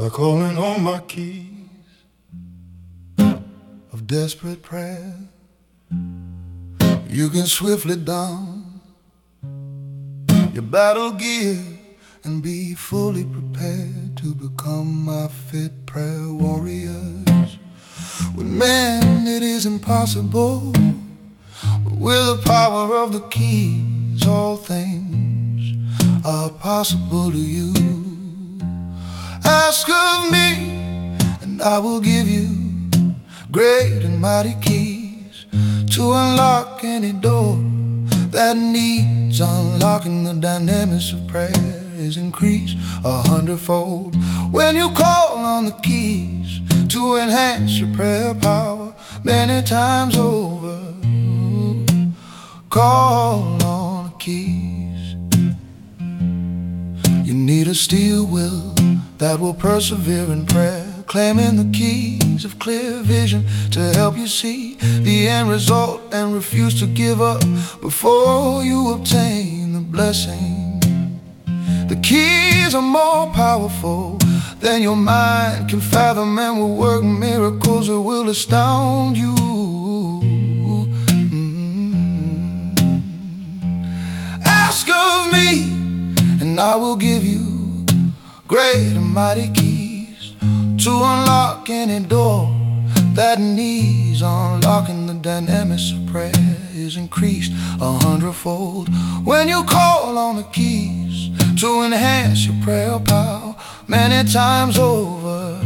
by calling on my keys of desperate prayer. You can swiftly don your battle gear and be fully prepared to become my fit prayer warriors. With men it is impossible, but with the power of the keys all things are possible to you. Ask of me and I will give you great and mighty keys to unlock any door that needs unlocking. The dynamics of prayer is increased 100-fold when you call on the keys to enhance your prayer power many times over. Call on the keys. You need a steel will that will persevere in prayer, claiming the keys of clear vision to help you see the end result and refuse to give up before you obtain the blessing. The keys are more powerful than your mind can fathom and will work miracles that will astound you. Ask of me and I will give you great and mighty keys to unlock any door that needs unlocking. The dynamics of prayer is increased 100-fold when you call on the keys to enhance your prayer power many times over.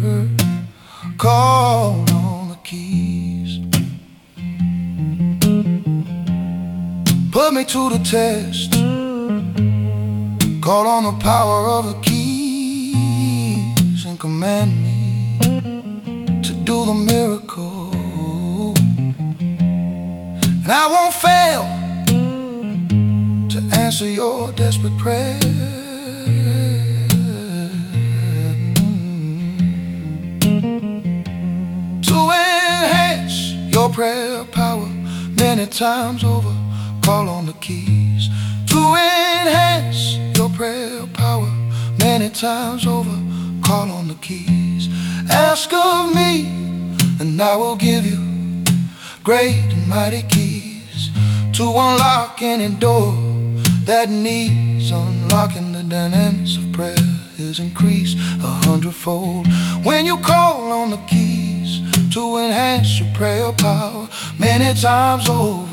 Call on the keys. Put me to the test. Call on the power of the keys and command me to do the miracle. And I won't fail to answer your desperate prayer. To enhance your prayer power many times over, call on the keys. To enhance your prayer power many times over, call on the keys. Ask of me and I will give you great and mighty keys to unlock any door that needs unlocking. The dynamics of prayer is increased 100-fold when you call on the keys to enhance your prayer power many times over.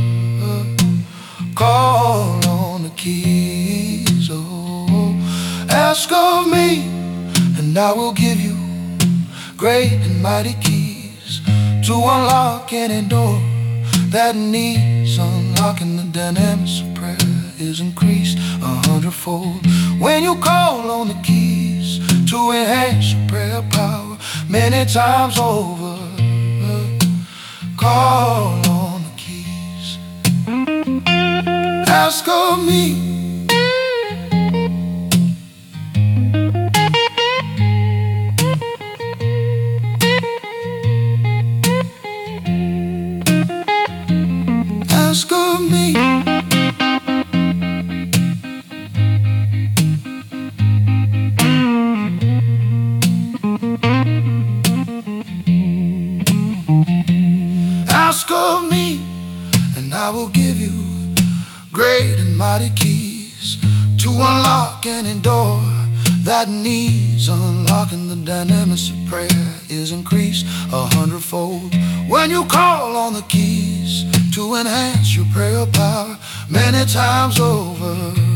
Call on the keys, oh. Ask of me and I will give you great and mighty keys to unlock any door that needs unlocking. The dynamics of prayer is increased 100-fold when you call on the keys to enhance your prayer power many times over. Call on the keys. Ask of me. Ask of me. Ask of me and I will give you great and mighty keys to unlock any door that needs unlocking. The dynamics of prayer is increased 100-fold when you call on the keys to enhance your prayer power many times over.